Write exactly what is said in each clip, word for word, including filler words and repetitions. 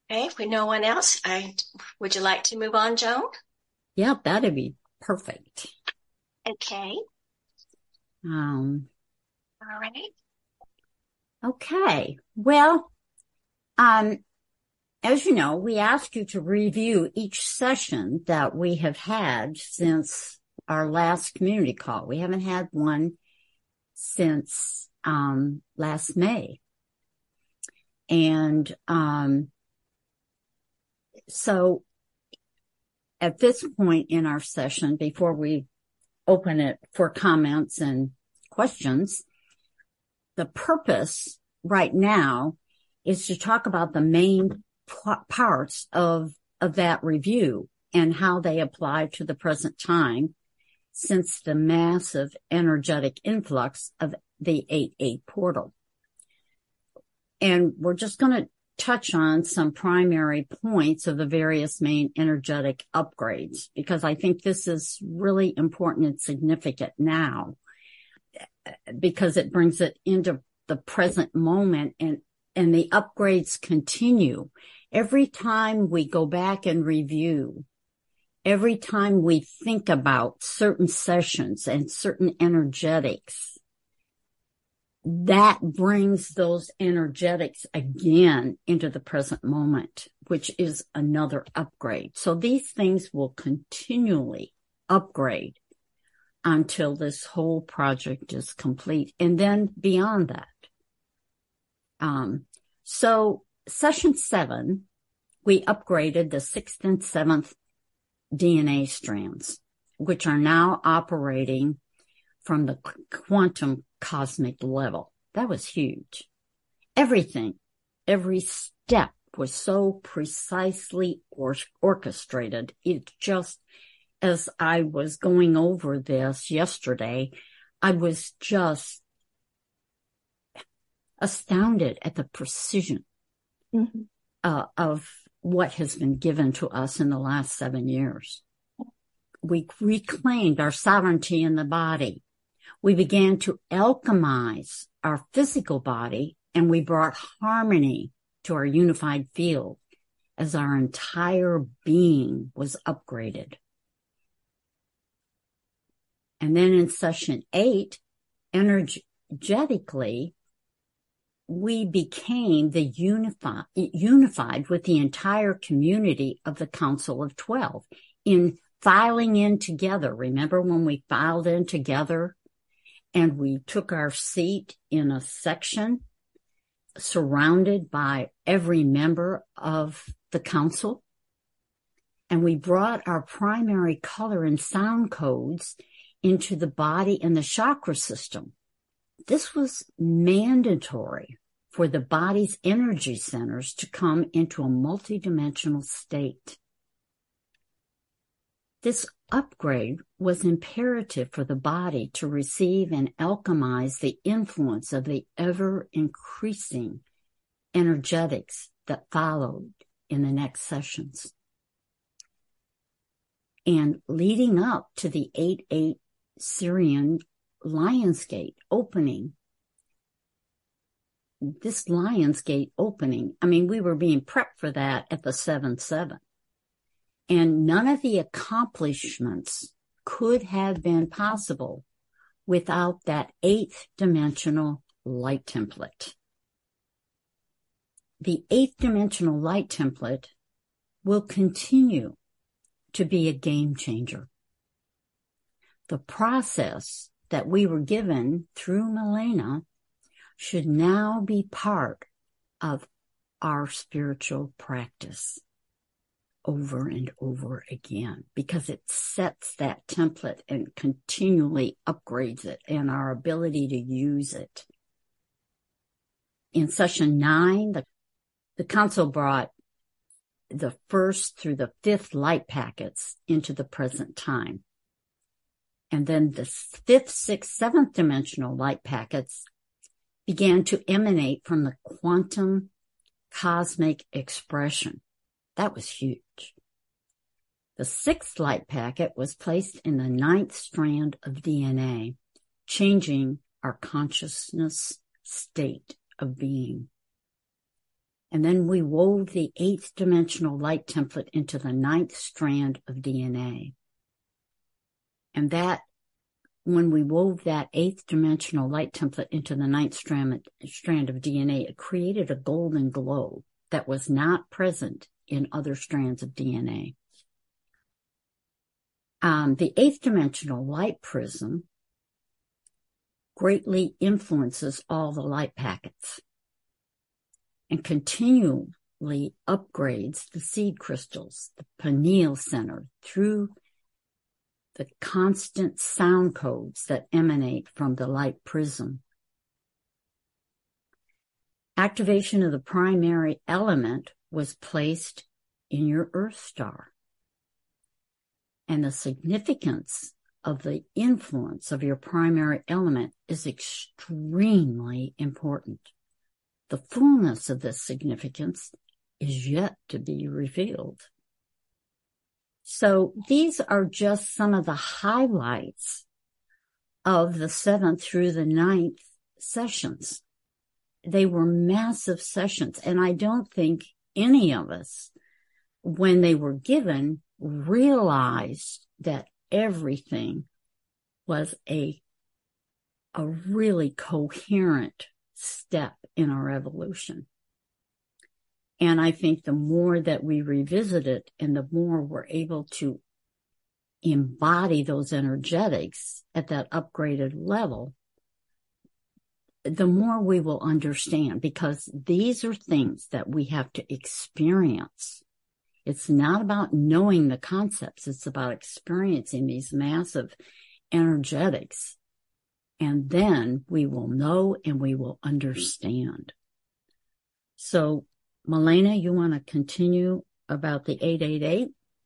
Okay, if we no one else, I would you like to move on, Joan? Yeah, that'd be perfect. Okay. Um, All right. okay. Well, um, as you know, we ask you to review each session that we have had since our last community call. We haven't had one since um, last May. And um, so at this point in our session, before we open it for comments and questions, the purpose right now is to talk about the main p- parts of, of that review and how they apply to the present time since the massive energetic influx of the eight eight portal. And we're just going to touch on some primary points of the various main energetic upgrades, because I think this is really important and significant now, because it brings it into the present moment, and, and the upgrades continue. Every time we go back and review, every time we think about certain sessions and certain energetics, that brings those energetics again into the present moment, which is another upgrade. So these things will continually upgrade until this whole project is complete, and then beyond that. Um, so session seven, we upgraded the sixth and seventh D N A strands, which are now operating from the quantum cosmic level. That was huge. Everything, every step was so precisely or- orchestrated. It just, as I was going over this yesterday, I was just astounded at the precision mm-hmm. uh, of what has been given to us in the last seven years. We reclaimed our sovereignty in the body. We began to alchemize our physical body, and we brought harmony to our unified field as our entire being was upgraded. And then in session eight, energetically, we became the unified, unified with the entire community of the Council of Twelve in filing in together. Remember when we filed in together and we took our seat in a section surrounded by every member of the council? And we brought our primary color and sound codes into the body and the chakra system. This was mandatory for the body's energy centers to come into a multidimensional state. This upgrade was imperative for the body to receive and alchemize the influence of the ever-increasing energetics that followed in the next sessions. And leading up to the eight eight Sirian Lionsgate opening, this Lionsgate opening, I mean, we were being prepped for that at the seven seven. And none of the accomplishments could have been possible without that eighth dimensional light template. The eighth dimensional light template will continue to be a game changer. The process that we were given through Milena should now be part of our spiritual practice over and over again, because it sets that template and continually upgrades it and our ability to use it. In session nine, the, the council brought the first through the fifth light packets into the present time. And then the fifth, sixth, seventh dimensional light packets began to emanate from the quantum cosmic expression. That was huge. The sixth light packet was placed in the ninth strand of D N A, changing our consciousness state of being. And then we wove the eighth dimensional light template into the ninth strand of D N A. And that, when we wove that eighth dimensional light template into the ninth strand, strand of D N A, it created a golden glow that was not present in other strands of D N A. Um, the eighth dimensional light prism greatly influences all the light packets and continually upgrades the seed crystals, the pineal center, through the constant sound codes that emanate from the light prism. Activation of the primary element was placed in your Earth star. And the significance of the influence of your primary element is extremely important. The fullness of this significance is yet to be revealed. So these are just some of the highlights of the seventh through the ninth sessions. They were massive sessions, and I don't think any of us, when they were given, realized that everything was a, a really coherent step in our evolution. And I think the more that we revisit it and the more we're able to embody those energetics at that upgraded level, the more we will understand, because these are things that we have to experience. It's not about knowing the concepts. It's about experiencing these massive energetics. And then we will know and we will understand. So, Malena, you want to continue about the eight eight eight?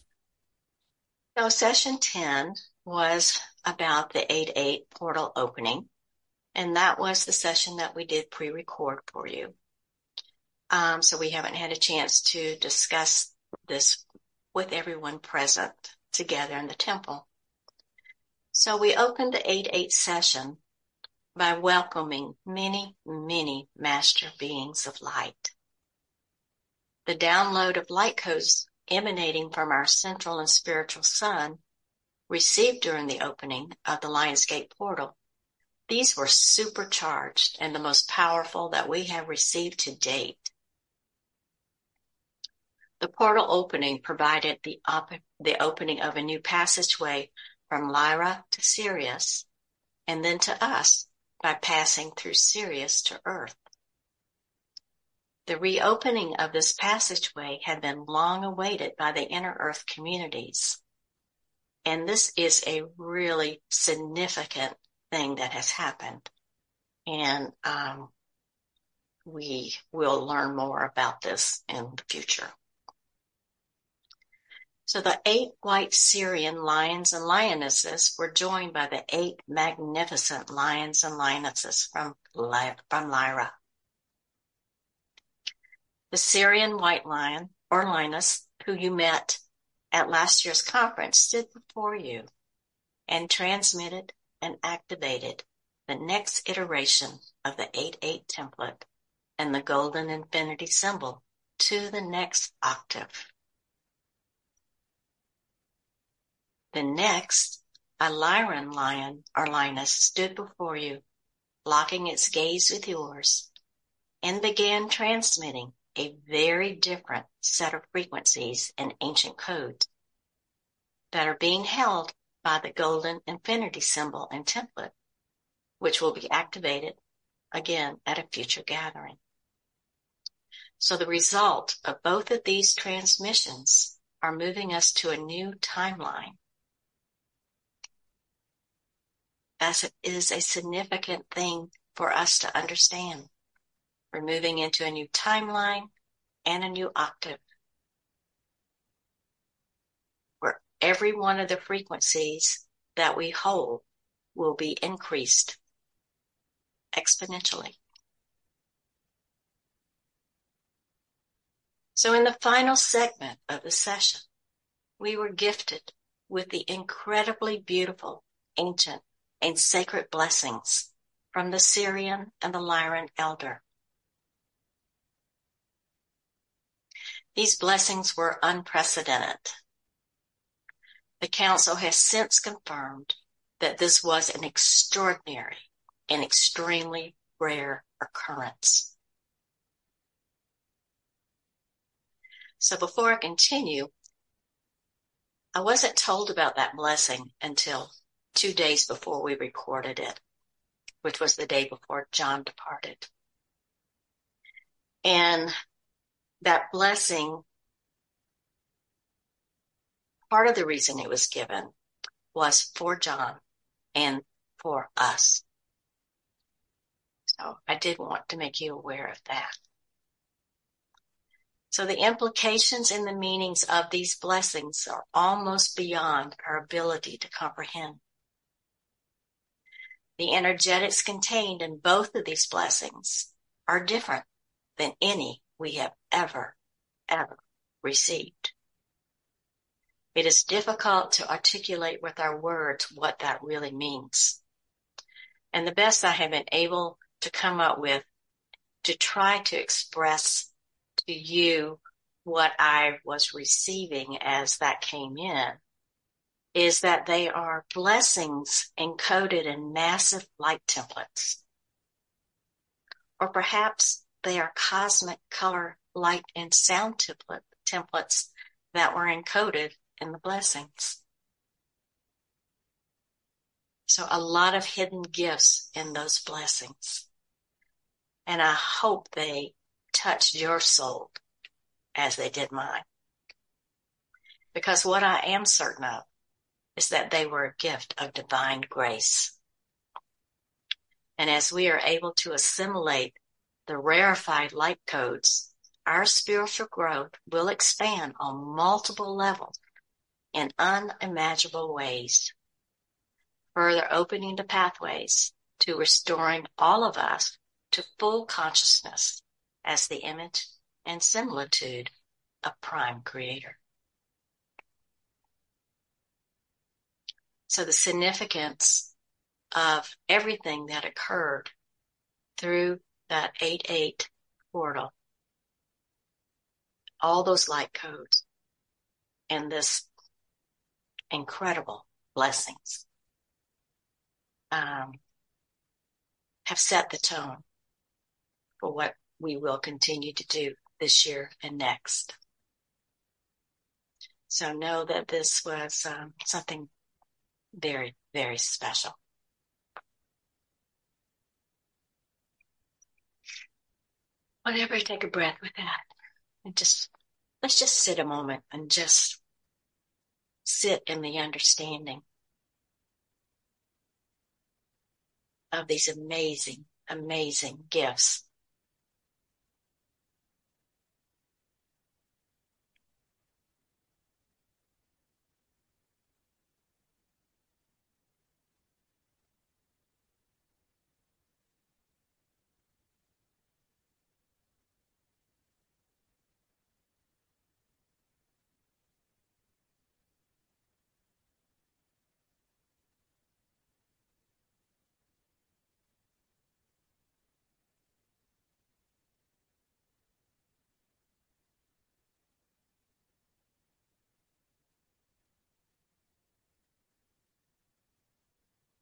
So session ten was about the eight eight portal opening. And that was the session that we did pre-record for you. Um, so we haven't had a chance to discuss this with everyone present together in the temple. So we opened the eight eight session by welcoming many, many master beings of light. The download of light codes emanating from our central and spiritual sun received during the opening of the Lionsgate portal. These were supercharged and the most powerful that we have received to date. The portal opening provided the, op- the opening of a new passageway from Lyra to Sirius, and then to us by passing through Sirius to Earth. The reopening of this passageway had been long awaited by the inner Earth communities. And this is a really significant thing that has happened. And um, we will learn more about this in the future. So the eight white Syrian lions and lionesses were joined by the eight magnificent lions and lionesses from, from Lyra. The Syrian white lion or lioness who you met at last year's conference stood before you and transmitted and activated the next iteration of the eight eight template and the golden infinity symbol to the next octave. The next, a Lyran lion or lioness stood before you, locking its gaze with yours, and began transmitting a very different set of frequencies and ancient codes that are being held by the golden infinity symbol and template, which will be activated again at a future gathering. So the result of both of these transmissions are moving us to a new timeline. That is a significant thing for us to understand. We're moving into a new timeline and a new octave, where every one of the frequencies that we hold will be increased exponentially. So in the final segment of the session, we were gifted with the incredibly beautiful, ancient, and sacred blessings from the Syrian and the Lyran elder. These blessings were unprecedented. The Council has since confirmed that this was an extraordinary and extremely rare occurrence. So before I continue, I wasn't told about that blessing until two days before we recorded it, which was the day before John departed. And that blessing, part of the reason it was given was for John and for us. So I did want to make you aware of that. So the implications and the meanings of these blessings are almost beyond our ability to comprehend. The energetics contained in both of these blessings are different than any we have ever, ever received. It is difficult to articulate with our words what that really means. And the best I have been able to come up with to try to express to you what I was receiving as that came in is that they are blessings encoded in massive light templates. Or perhaps they are cosmic color, light, and sound template, templates that were encoded in the blessings. So a lot of hidden gifts in those blessings. And I hope they touched your soul as they did mine. Because what I am certain of is that they were a gift of divine grace. And as we are able to assimilate the rarefied light codes, our spiritual growth will expand on multiple levels in unimaginable ways, further opening the pathways to restoring all of us to full consciousness as the image and similitude of Prime Creator. So the significance of everything that occurred through that eight eight portal, all those light codes, and this incredible blessings um, have set the tone for what we will continue to do this year and next. So know that this was um, something very, very special. Whatever, take a breath with that. And just, let's just sit a moment and just sit in the understanding of these amazing, amazing gifts